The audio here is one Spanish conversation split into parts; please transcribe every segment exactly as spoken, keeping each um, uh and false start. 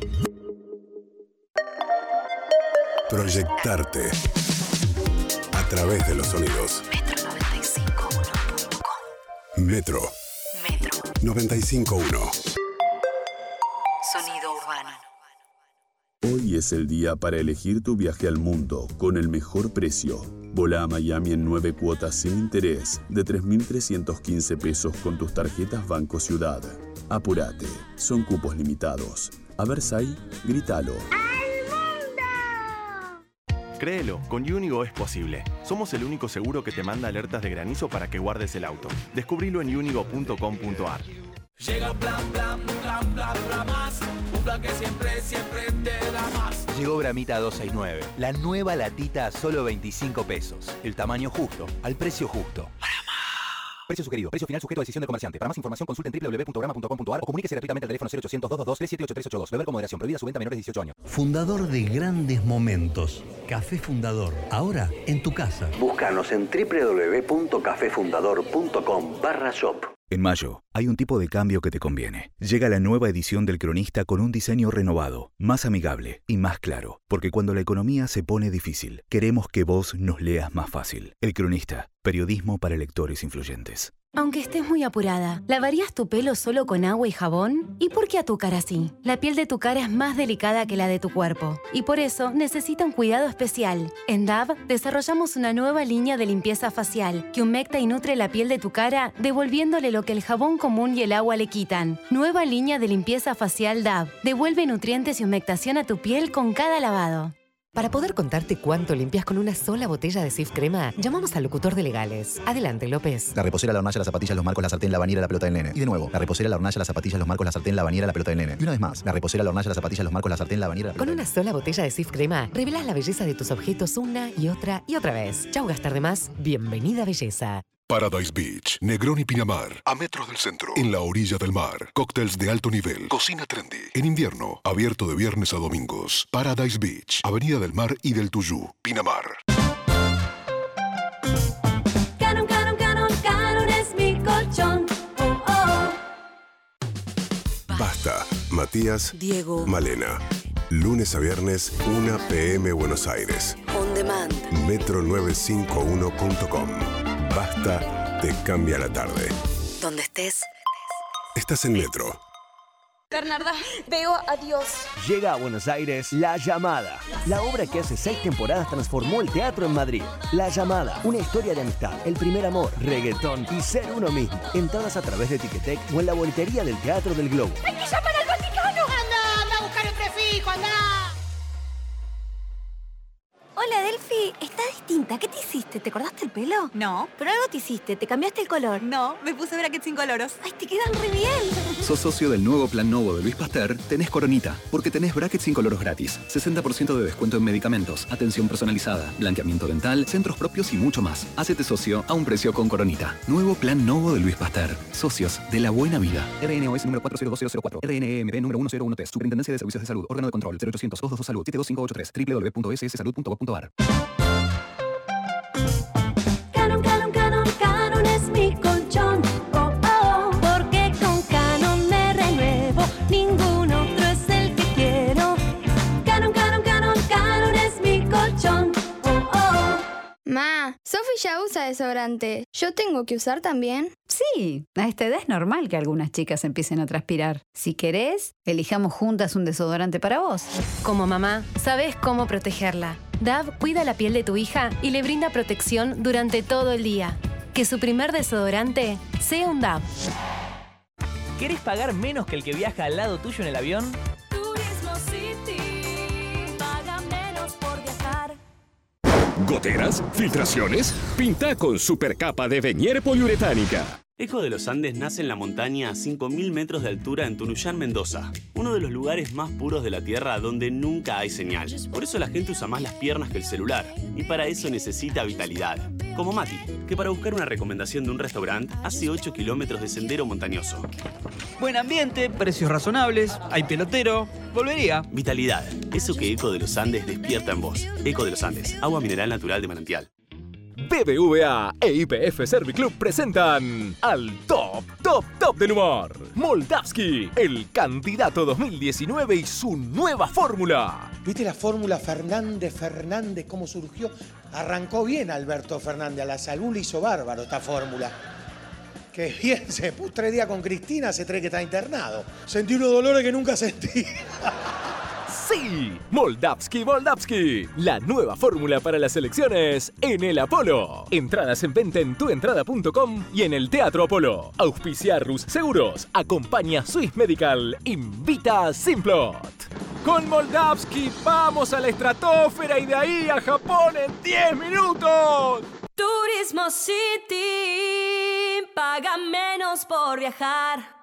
Proyectarte a través de los sonidos. Metro noventa y cinco uno punto com. Metro. Metro. noventa y cinco uno. Sonido urbano. Hoy es el día para elegir tu viaje al mundo con el mejor precio. Volá a Miami en nueve cuotas sin interés de tres mil trescientos quince pesos con tus tarjetas Banco Ciudad. Apurate, son cupos limitados. A Versailles, grítalo. Créelo, con Unigo es posible. Somos el único seguro que te manda alertas de granizo para que guardes el auto. Descubrilo en unigo punto com punto ar. Llega plan, plan, plan, plan, plan más. Un plan que siempre, siempre te da más. Llegó Bramita doscientos sesenta y nueve. La nueva latita a solo veinticinco pesos. El tamaño justo, al precio justo. Precio sugerido. Precio final sujeto a decisión del comerciante. Para más información consulten doble u doble u doble u punto brama punto com punto ar o comuníquese gratuitamente al teléfono cero ochocientos, doscientos veintidós, siete ocho tres ocho dos. Beber con moderación. Prohibida su venta a menores de dieciocho años. Fundador de grandes momentos. Café Fundador. Ahora en tu casa. Búscanos en doble u doble u doble u punto café fundador punto com barra shop. En mayo, hay un tipo de cambio que te conviene. Llega la nueva edición del Cronista con un diseño renovado, más amigable y más claro. Porque cuando la economía se pone difícil, queremos que vos nos leas más fácil. El Cronista, periodismo para lectores influyentes. Aunque estés muy apurada, ¿lavarías tu pelo solo con agua y jabón? ¿Y por qué a tu cara sí? La piel de tu cara es más delicada que la de tu cuerpo y por eso necesita un cuidado especial. En Dove desarrollamos una nueva línea de limpieza facial que humecta y nutre la piel de tu cara, devolviéndole lo que el jabón común y el agua le quitan. Nueva línea de limpieza facial Dove. Devuelve nutrientes y humectación a tu piel con cada lavado. Para poder contarte cuánto limpias con una sola botella de Cif Crema, llamamos al locutor de Legales. Adelante, López. La reposera, la hornalla, las zapatillas, los marcos, la sartén, la bañera, la pelota del nene. Y de nuevo, la reposera, la hornalla, las zapatillas, los marcos, la sartén, la bañera, la pelota del nene. Y una vez más, la reposera, la hornalla, las zapatillas, los marcos, la sartén, la bañera, la pelota Con una sola botella de Cif Crema, revelás la belleza de tus objetos una y otra y otra vez. Chau, gastar de más. Bienvenida, belleza. Paradise Beach, Negrón y Pinamar, a metros del centro, en la orilla del mar. Cócteles de alto nivel, cocina trendy. En invierno, abierto de viernes a domingos. Paradise Beach, Avenida del Mar y del Tuyú, Pinamar. Canon, Canon, Canon, Canon es mi colchón. Oh, oh. Basta, Matías, Diego, Malena. Lunes a viernes, una pe eme Buenos Aires. On Demand. metro novecientos cincuenta y uno punto com. Basta, te cambia la tarde. Donde estés. Estás en Metro. Bernarda, veo a Dios. Llega a Buenos Aires La Llamada. La obra que hace seis temporadas transformó el teatro en Madrid. La Llamada, una historia de amistad, el primer amor, reggaetón y ser uno mismo. Entradas a través de Ticketek o en la boletería del Teatro del Globo. ¡Hay que llamar al Vaticano! ¡Anda, anda a buscar el prefijo, anda! Hola, Delphi. Estás distinta. ¿Qué te hiciste? ¿Te cortaste el pelo? No. Pero algo te hiciste. ¿Te cambiaste el color? No, me puse brackets incoloros. ¡Ay, te quedan re bien! ¿Sos socio del nuevo Plan Novo de Luis Pasteur? Tenés Coronita, porque tenés brackets incoloros gratis, sesenta por ciento de descuento en medicamentos, atención personalizada, blanqueamiento dental, centros propios y mucho más. Hacete socio a un precio con Coronita. Nuevo Plan Novo de Luis Pasteur. Socios de la buena vida. R N O S número cuatro cero dos cero cero cuatro. R N E M P número uno cero uno tres. Superintendencia de Servicios de Salud. Órgano de control. cero ochocientos, doscientos veintidós Salud. siete dos cinco ocho tres. doble u doble u doble u punto s s salud punto gov punto ar. Canon, Canon, Canon, Canon es mi colchón. Oh, oh, porque con Canon me renuevo. Ningún otro es el que quiero. Canon, Canon, Canon, Canon es mi colchón. Oh, oh. Ma, Sofi ya usa desodorante. ¿Yo tengo que usar también? Sí, a esta edad es normal que algunas chicas empiecen a transpirar. Si querés, elijamos juntas un desodorante para vos. Como mamá, sabes cómo protegerla. Dove cuida la piel de tu hija y le brinda protección durante todo el día. Que su primer desodorante sea un Dove. ¿Querés pagar menos que el que viaja al lado tuyo en el avión? Turismo City. Paga menos por viajar. ¿Goteras? ¿Filtraciones? Pinta con supercapa de Venier poliuretánica. Eco de los Andes nace en la montaña a cinco mil metros de altura en Tunuyán, Mendoza. Uno de los lugares más puros de la Tierra donde nunca hay señal. Por eso la gente usa más las piernas que el celular. Y para eso necesita vitalidad. Como Mati, que para buscar una recomendación de un restaurante hace ocho kilómetros de sendero montañoso. Buen ambiente, precios razonables, hay pelotero. Volvería. Vitalidad. Eso que Eco de los Andes despierta en vos. Eco de los Andes. Agua mineral natural de manantial. B B V A e Y P F Serviclub presentan al top, top, top del humor. Moldavsky, el candidato dos mil diecinueve y su nueva fórmula. ¿Viste la fórmula Fernández Fernández cómo surgió? Arrancó bien Alberto Fernández, a la salud le hizo bárbaro esta fórmula. Que bien, se puso tres días con Cristina, hace tres que está internado. Sentí unos dolores que nunca sentí. Sí, Moldavsky, Moldavsky, la nueva fórmula para las elecciones en el Apolo. Entradas en venta en tuentrada punto com y en el Teatro Apolo. Auspicia Rus Seguros, acompaña Swiss Medical, invita a Simplot. Con Moldavsky vamos a la estratosfera y de ahí a Japón en diez minutos. Turismo City, paga menos por viajar.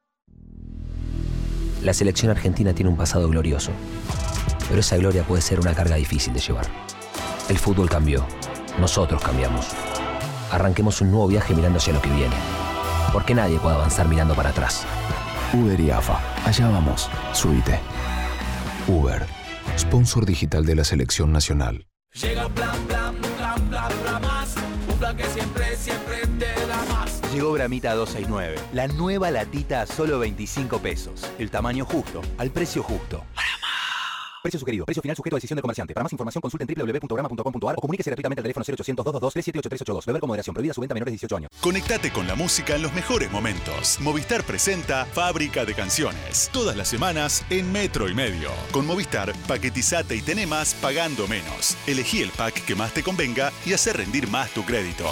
La selección argentina tiene un pasado glorioso, pero esa gloria puede ser una carga difícil de llevar. El fútbol cambió, nosotros cambiamos. Arranquemos un nuevo viaje mirando hacia lo que viene, porque nadie puede avanzar mirando para atrás. Uber y A F A, allá vamos, subite. Uber, sponsor digital de la selección nacional. Llega plan, plan, plan, plan, plan más. Un plan que siempre, siempre te da más. Llegó Bramita doscientos sesenta y nueve, la nueva latita a solo veinticinco pesos. El tamaño justo, al precio justo. Precio sugerido, precio final sujeto a decisión del comerciante. Para más información consulten doble u doble u doble u punto brama punto com punto a r o comuníquese gratuitamente al teléfono cero ochocientos, doscientos veintidós, siete ocho tres ocho dos. Beber con moderación, prohibida su venta a menores de dieciocho años. Conectate con la música en los mejores momentos. Movistar presenta Fábrica de Canciones. Todas las semanas en Metro y Medio. Con Movistar, paquetizate y tené más pagando menos. Elegí el pack que más te convenga y hacer rendir más tu crédito.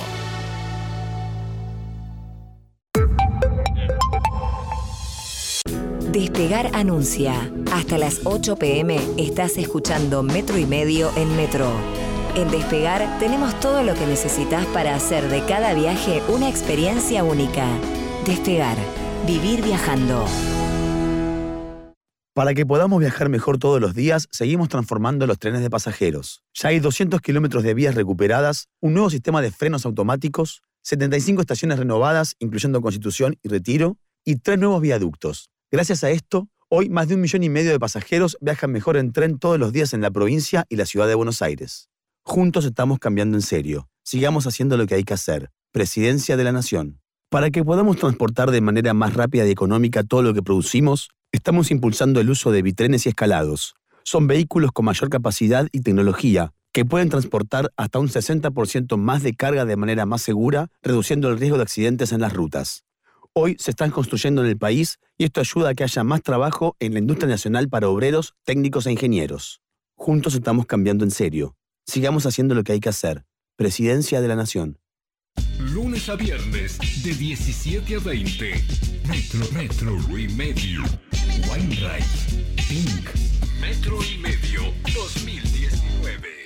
Despegar anuncia. Hasta las ocho pm estás escuchando Metro y Medio en Metro. En Despegar tenemos todo lo que necesitas para hacer de cada viaje una experiencia única. Despegar. Vivir viajando. Para que podamos viajar mejor todos los días, seguimos transformando los trenes de pasajeros. Ya hay doscientos kilómetros de vías recuperadas, un nuevo sistema de frenos automáticos, setenta y cinco estaciones renovadas, incluyendo Constitución y Retiro, y tres nuevos viaductos. Gracias a esto, hoy más de un millón y medio de pasajeros viajan mejor en tren todos los días en la provincia y la ciudad de Buenos Aires. Juntos estamos cambiando en serio. Sigamos haciendo lo que hay que hacer. Presidencia de la Nación. Para que podamos transportar de manera más rápida y económica todo lo que producimos, estamos impulsando el uso de bitrenes y escalados. Son vehículos con mayor capacidad y tecnología que pueden transportar hasta un sesenta por ciento más de carga de manera más segura, reduciendo el riesgo de accidentes en las rutas. Hoy se están construyendo en el país y esto ayuda a que haya más trabajo en la industria nacional para obreros, técnicos e ingenieros. Juntos estamos cambiando en serio. Sigamos haciendo lo que hay que hacer. Presidencia de la Nación. Lunes a viernes de diecisiete a veinte. Metro, Metro y Medio. Wainwright. Pink. Metro y Medio dos mil diecinueve.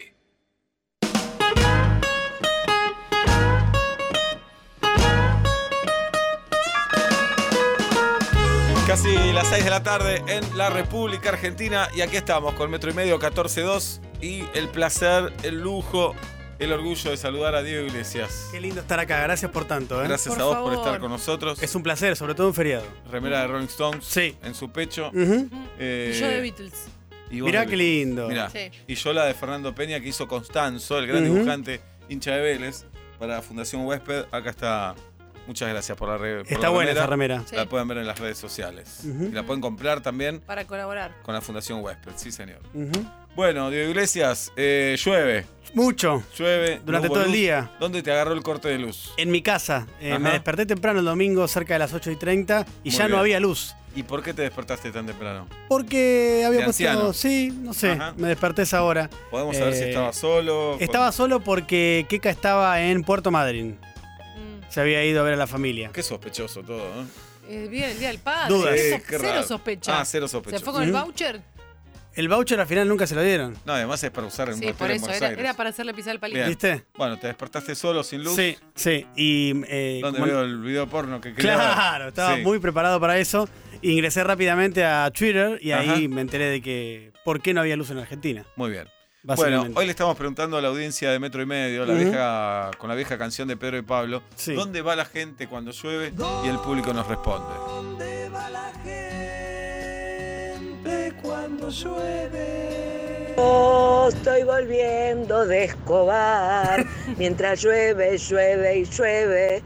Casi las seis de la tarde en la República Argentina y aquí estamos con Metro y Medio catorce dos y el placer, el lujo, el orgullo de saludar a Diego Iglesias. Qué lindo estar acá, gracias por tanto. ¿eh? Gracias por a vos favor. por estar con nosotros. Es un placer, sobre todo un feriado. Remera de Rolling Stones sí. en su pecho. Uh-huh. eh, y yo de Beatles. Y Mirá qué lindo. Mirá. Sí. Y yo la de Fernando Peña que hizo Constanzo, el gran uh-huh. dibujante hincha de Vélez para Fundación Huésped. Acá está. Muchas gracias por la, re, por Está la buena remera. esa remera. La Sí. pueden ver en las redes sociales. Uh-huh. Y la pueden comprar también Para colaborar. con la Fundación Huésped, sí señor. Uh-huh. Bueno, Diego Iglesias, eh, llueve. Mucho. Llueve. Durante no hubo todo el luz. día. ¿Dónde te agarró el corte de luz? En mi casa. Eh, Ajá. me desperté temprano el domingo, cerca de las ocho y treinta, y Muy ya bien. no había luz. ¿Y por qué te despertaste tan temprano? Porque había ¿De puesto. anciano? Sí, no sé. Ajá. Me desperté a esa hora. ¿Podemos saber Eh, si estaba solo? Estaba solo porque Keka estaba en Puerto Madryn. Se había ido a ver a la familia. Qué sospechoso todo, ¿no? Eh, bien, el día del padre. Dudas. Eso- Sí, qué cero raro. sospecha. Ah, cero sospecha. ¿Se fue con el Ujú. voucher? El voucher al final nunca se lo dieron. No, además es para usar en un Sí, hotel por en eso. Buenos Era, Aires. era para hacerle pisar el palito. Bien. ¿Viste? Bueno, te despertaste solo, sin luz. Sí, sí. Y, eh, ¿Dónde como- veo el video porno que quería Claro, ver? estaba Sí. muy preparado para eso. Ingresé rápidamente a Twitter y ahí Ajá. me enteré de que por qué no había luz en Argentina. Muy bien. Básicamente. Bueno, hoy le estamos preguntando a la audiencia de Metro y Medio, la Ujú. vieja, con la vieja canción de Pedro y Pablo, Sí. ¿dónde va la gente cuando llueve? Y el público nos responde. ¿Dónde va la gente cuando llueve? Yo estoy volviendo de Escobar, mientras llueve, llueve y llueve,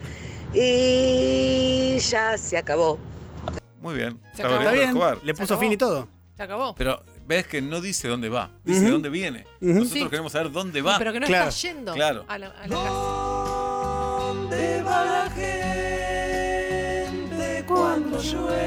y ya se acabó. Muy bien. Se acabó. Está bien, le puso fin y todo. Se acabó. Pero ves que no dice dónde va, dice Ujú. dónde viene. Ujú. Nosotros Sí. queremos saber dónde va. Pero que no Claro. está yendo Claro. a la, a la casa. ¿Dónde va la gente cuando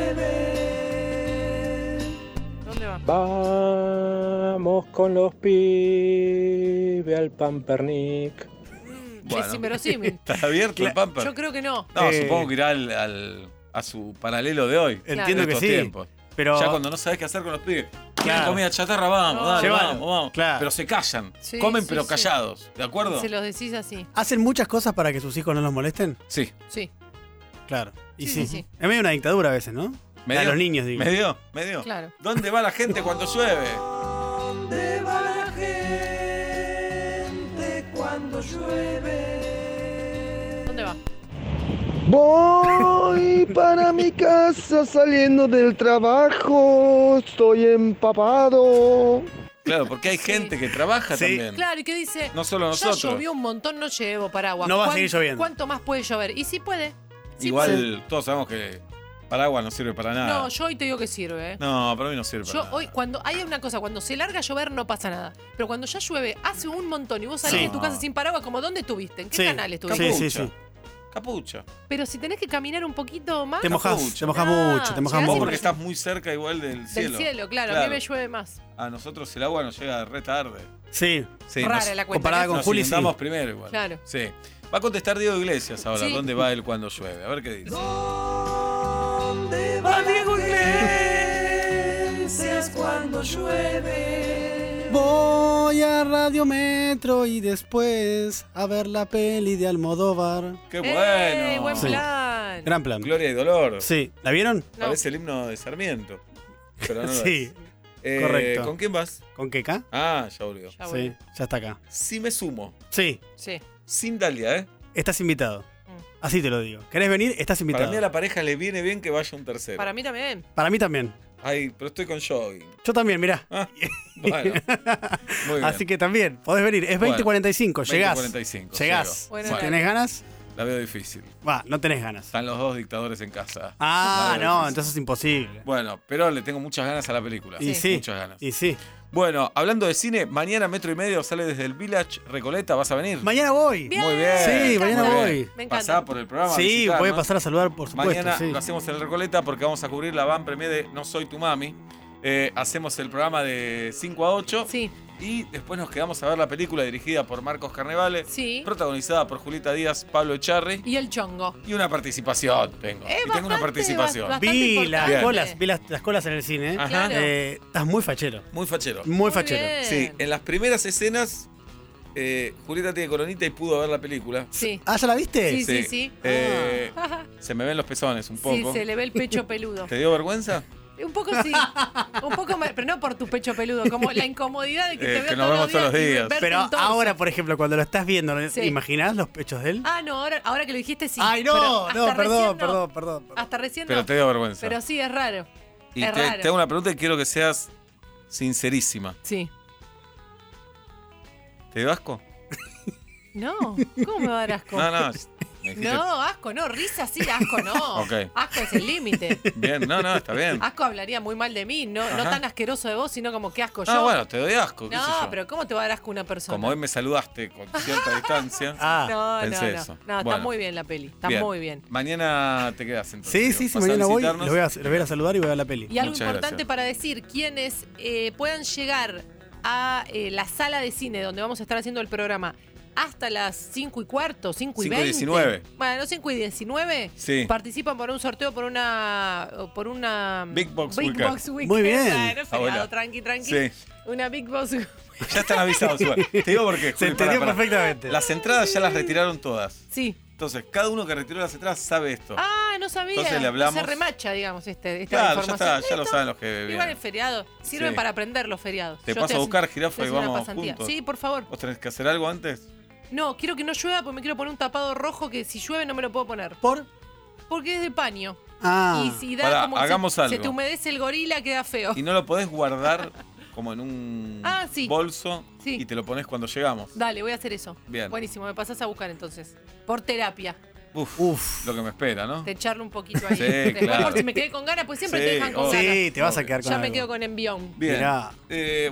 llueve? ¿Dónde va? Vamos con los pibes al Pampernick. Es inverosímil. ¿Está abierto el Pamper? Yo creo que no. No, Eh. supongo que irá al, al- a su paralelo de hoy. Entiendo de que estos sí, tiempos. pero- Ya cuando no sabes qué hacer con los pibes. Quieren Claro. comida chatarra, vamos, No. dale, Llévalo. vamos, vamos. Claro. Pero se callan. Sí, Comen sí, pero sí. callados. ¿De acuerdo? Se los decís así. ¿Hacen muchas cosas para que sus hijos no los molesten? Sí. Sí. Claro. Y Sí, sí. sí, sí. Es medio una dictadura a veces, ¿no? ¿Me A dio? los niños, digo. ¿Me dio? ¿Me dio? Claro. ¿Dónde va la gente cuando llueve? ¿Dónde va la gente cuando llueve? ¿Dónde va? Voy para mi casa saliendo del trabajo, estoy empapado. Claro, porque hay gente que trabaja Sí. también. Claro, y que dice, No solo ya nosotros. llovió un montón, no llevo paraguas. No va a ¿Cuán- seguir lloviendo. ¿Cuánto más puede llover? Y sí puede. Sí Igual puede. todos sabemos que paraguas no sirve para nada. No, yo hoy te digo que sirve, ¿eh? No, para mí no sirve para Yo nada. hoy, cuando hay una cosa, cuando se larga a llover no pasa nada. Pero cuando ya llueve, hace un montón y vos salís Sí. de tu casa sin paraguas, como ¿dónde estuviste? ¿En qué Sí. canal estuviste? Sí, sí, sí. Capucha. Pero si tenés que caminar un poquito más. Te mojás, Capucha. te mojás Ah, mucho, te mojás llegás Vos y mucho. porque estás muy cerca igual del Del cielo. cielo, claro, a mí me llueve más. A nosotros el agua nos llega re tarde. Sí. Sí, Rara nos- la cuenta. comparada ¿no? con nos Juli, sí. inundamos primero igual. Claro. Sí. Va a contestar Diego Iglesias ahora. Sí. ¿Dónde va él cuando llueve? A ver qué dice. ¿Dónde va Diego Iglesias cuando llueve? Voy a Radio Metro y después a ver la peli de Almodóvar. ¡Qué ¡Eh, bueno! buen Sí. plan! Gran plan. Gloria y dolor. Sí. ¿La vieron? No. Parece el himno de Sarmiento. Pero no lo Sí. es. Eh, correcto. ¿Con quién vas? ¿Con Keka? Ah, ya volvió. Ya Sí, volvió. ya está acá. Si me sumo. Sí, Sí. Sin Dalia, ¿eh? estás invitado. Mm. Así te lo digo. ¿Querés venir? Estás invitado. Para mí a la pareja le viene bien que vaya un tercero. Para mí también. Para mí también. Ay, pero estoy con jogging. Yo también, mirá. Ah, bueno. Muy bien. Así que también, podés venir. Es veinte cuarenta y cinco, llegás. veinte cuarenta y cinco, Llegás. llego. Bueno, si bueno. tenés ganas, La veo difícil. va, no tenés ganas. Están los dos dictadores en casa. Ah, La veo no, difícil. entonces es imposible. Bueno, pero le tengo muchas ganas a la película. Y sí. Muchas ganas. Y sí. Bueno, hablando de cine, mañana Metro y Medio sale desde el Village Recoleta. ¿Vas a venir? Mañana voy. Bien. Muy bien. Sí, Me mañana encanta. voy. Me encanta. Pasá por el programa. Sí, visitarnos. voy a pasar a saludar, por supuesto. Mañana sí. lo hacemos en el Recoleta porque vamos a cubrir la van premier de No Soy Tu Mami. Eh, hacemos el programa de cinco a ocho. Sí. Y después nos quedamos a ver la película dirigida por Marcos Carnevale. Sí. Protagonizada por Julieta Díaz, Pablo Echarri. Y el chongo. Y una participación tengo. Es y tengo una bastante, participación. bastante Vi las importante. colas, vi las, las colas en el cine. Ajá. Claro. Eh, estás muy fachero. Muy fachero. Muy, Muy fachero. bien. Sí, en las primeras escenas, eh, Julieta tiene coronita y pudo ver la película. Sí. Ah, ¿ya la viste? Sí, sí, sí. Eh, Ah. Se me ven los pezones un Sí, poco. se le ve el pecho peludo. ¿Te dio vergüenza? Un poco sí. Un poco, me- pero no por tu pecho peludo, como la incomodidad de que Eh, te veo que nos vemos todos los y días. verte Pero en torso. ahora, por ejemplo, cuando lo estás viendo, Sí. ¿imaginás los pechos de él? Ah, no, ahora, ahora que lo dijiste sí. Ay, Pero no, hasta no, recién perdón, no. perdón, perdón, perdón. Hasta recién Pero no. te dio vergüenza. Pero sí, es raro. y es te, raro. te hago una pregunta y quiero que seas sincerísima. Sí. ¿Te dio asco? No, ¿cómo me va a dar asco? No, no. Me dijiste- No, asco no, risa sí, asco no. Ok. Asco es el límite. Bien, no, no, está bien. Asco hablaría muy mal de mí, no, no Ajá. tan asqueroso de vos, sino como que asco yo. Ah, bueno, te doy asco, qué sé No, yo. pero ¿cómo te va a dar asco una persona? Como hoy me saludaste con cierta distancia. Ah, no, pensé no, no. eso. No, está Bueno. muy bien la peli. Está Bien. muy bien. Mañana te quedas entonces. Sí, Diego. sí, sí, Vas a mañana voy, visitarnos. los voy, a, los voy a ir a saludar y voy a ver la peli. Y algo Muchas importante gracias. para decir, quienes eh, puedan llegar a eh, la sala de cine donde vamos a estar haciendo el programa hasta las cinco y cuarto, cinco y cinco y veinte. diecinueve. Bueno, cinco y diecinueve. Sí. Participan por un sorteo por una. por una. Big Box Big Weekend. Box Weekend. Muy bien. Bueno, Ah, feriado, bueno. tranqui, tranqui. Sí. Una Big Box. Ya están avisados igual. Te digo por qué. Se Juli, entendió pará, pará. perfectamente. Las entradas ya las retiraron todas. Sí. Entonces, cada uno que retiró las entradas sabe esto. Ah, no sabía. Entonces le hablamos. Se remacha, digamos, este, esta Claro, ya información. está, ya lo Listo. saben los que Igual vienen. el feriado. Sirven Sí. para aprender los feriados. Te Yo paso a estoy buscar, haciendo- jirafa, estoy y haciendo una vamos pasantía. juntos. Sí, por favor. ¿Vos tenés que hacer algo antes? No, quiero que no llueva porque me quiero poner un tapado rojo que si llueve no me lo puedo poner. ¿Por? Porque es de paño. Ah. Y si da Pará, como que hagamos se, algo. se te humedece el gorila, queda feo. ¿Y no lo podés guardar como en un Ah, sí. bolso Sí. y te lo pones cuando llegamos. Dale, voy a hacer eso. Bien. Buenísimo, me pasás a buscar entonces. Por terapia. Uf, lo que me espera, ¿no? De echarle un poquito ahí. Sí, Después, claro. por si me quedé con ganas, pues siempre Sí, te dejan con obvio. ganas. Sí, te vas a quedar con Ya me algo. quedo con envión. Bien. Mirá. Eh,